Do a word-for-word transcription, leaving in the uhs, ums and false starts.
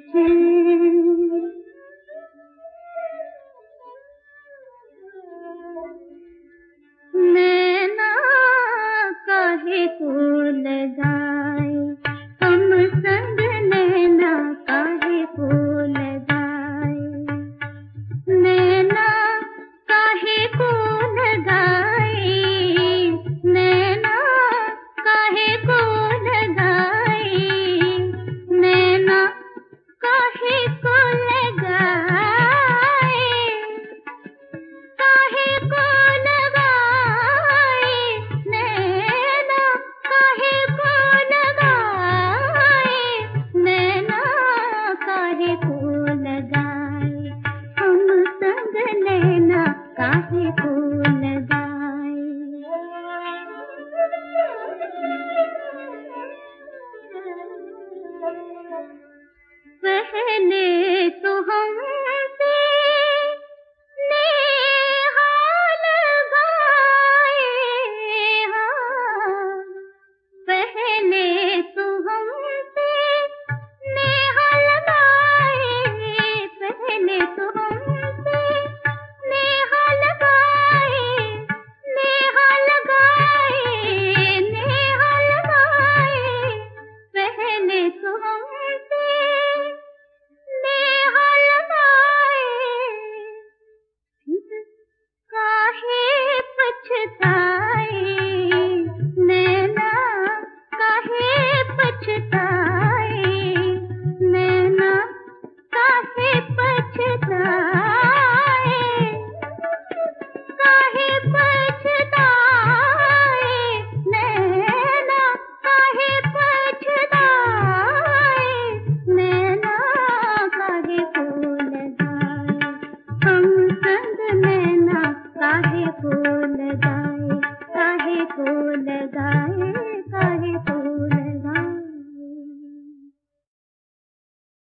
पीछे। नैना काहे को लगाए हम संग, नैना काहे को लगाए। नैना काहे को लगाए, नैना काहे को लगाए, नैना काहे को लगाए, काहे को लगाए, नैना काहे को लगाए, नैना काहे को लगाए हम संग, नैना काहे को लगाए। पहले तो हम